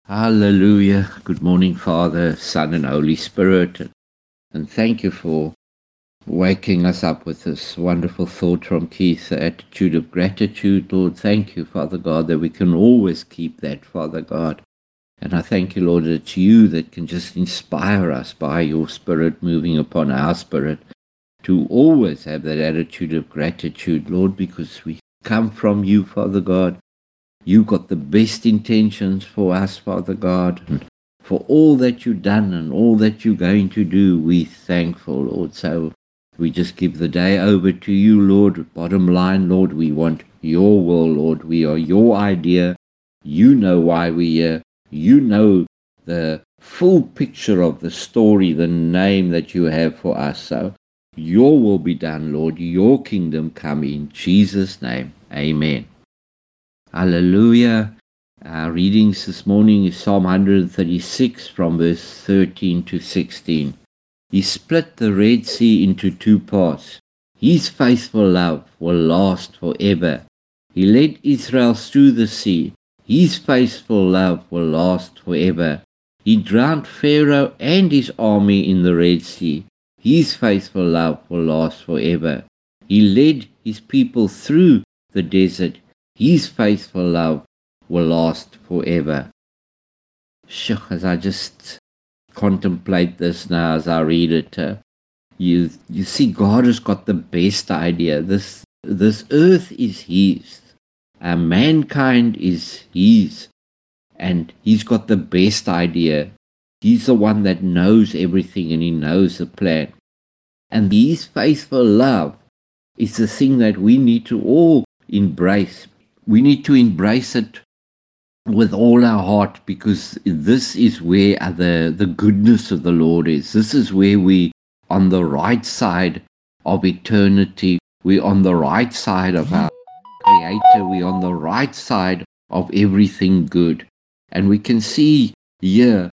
Hallelujah. Good morning, Father, Son, and Holy Spirit. And thank you for waking us up with this wonderful thought from Keith, the attitude of gratitude, Lord. Thank you, Father God, that we can always keep that, Father God. And I thank you, Lord, that it's you that can just inspire us by your Spirit moving upon our spirit to always have that attitude of gratitude, Lord, because we come from you, Father God. You got the best intentions for us, Father God, and for all that you've done and all that you're going to do. We thankful, Lord. So we just give the day over to you, Lord. Bottom line, Lord, we want your will, Lord. We are your idea. You know why we're here. You know the full picture of the story, the name that you have for us. So your will be done, Lord. Your kingdom come in Jesus' name. Amen. Hallelujah. Our readings this morning is Psalm 136 from verse 13 to 16. He split the Red Sea into two parts. His faithful love will last forever. He led Israel through the sea. His faithful love will last forever. He drowned Pharaoh and his army in the Red Sea. His faithful love will last forever. He led his people through the desert. His faithful love will last forever. As I just contemplate this now, as I read it, you see, God has got the best idea. This earth is His, mankind is His, and He's got the best idea. He's the one that knows everything, and He knows the plan. And His faithful love is the thing that we need to all embrace. We need to embrace it with all our heart, because this is where the goodness of the Lord is. This is where we on the right side of eternity. We're on the right side of our Creator. We're on the right side of everything good. And we can see here,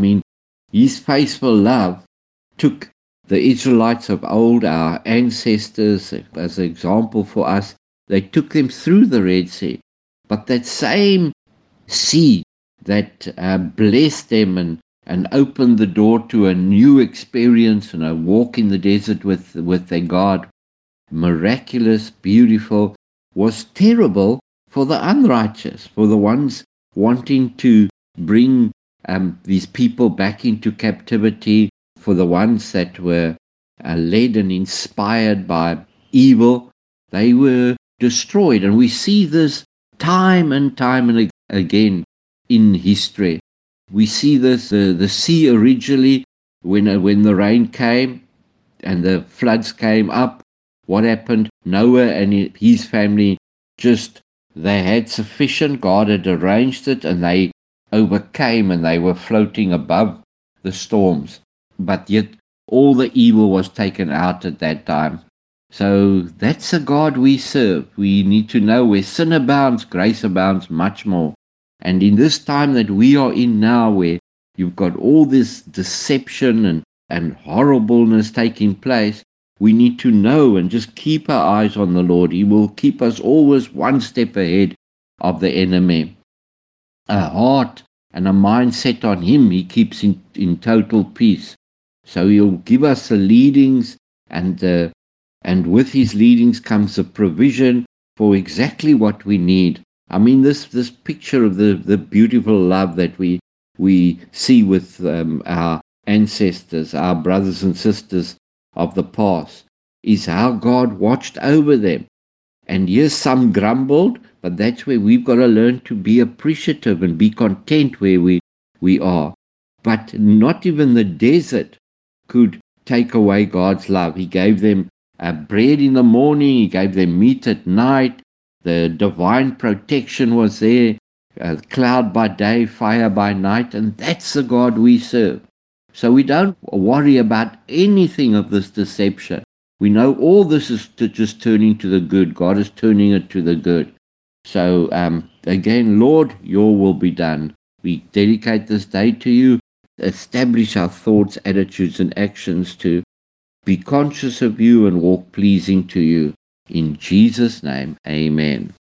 His faithful love took the Israelites of old, our ancestors, as an example for us. They took them through the Red Sea. But that same sea that blessed them and opened the door to a new experience and a walk in the desert with their God, miraculous, beautiful, was terrible for the unrighteous, for the ones wanting to bring these people back into captivity, for the ones that were led and inspired by evil. They were destroyed. And we see this time and time and again in history. We see this, the sea originally, when the rain came and the floods came up, what happened? Noah and his family they had sufficient. God had arranged it, and they overcame, and they were floating above the storms. But yet all the evil was taken out at that time. So that's the God we serve. We need to know where sin abounds, grace abounds much more. And in this time that we are in now, where you've got all this deception and horribleness taking place, we need to know and just keep our eyes on the Lord. He will keep us always one step ahead of the enemy. A heart and a mind set on Him, He keeps in total peace. So He'll give us the leadings, and with His leadings comes the provision for exactly what we need. This picture of the beautiful love that we see with our ancestors, our brothers and sisters of the past, is how God watched over them. And yes, some grumbled, but that's where we've got to learn to be appreciative and be content where we are. But not even the desert could take away God's love. He gave them bread in the morning. He gave them meat at night. The divine protection was there, cloud by day, fire by night, and that's the God we serve. So we don't worry about anything of this deception. We know all this is just turning to the good. God is turning it to the good. So again, Lord, your will be done. We dedicate this day to you. Establish our thoughts, attitudes, and actions to be conscious of you and walk pleasing to you. In Jesus' name, amen.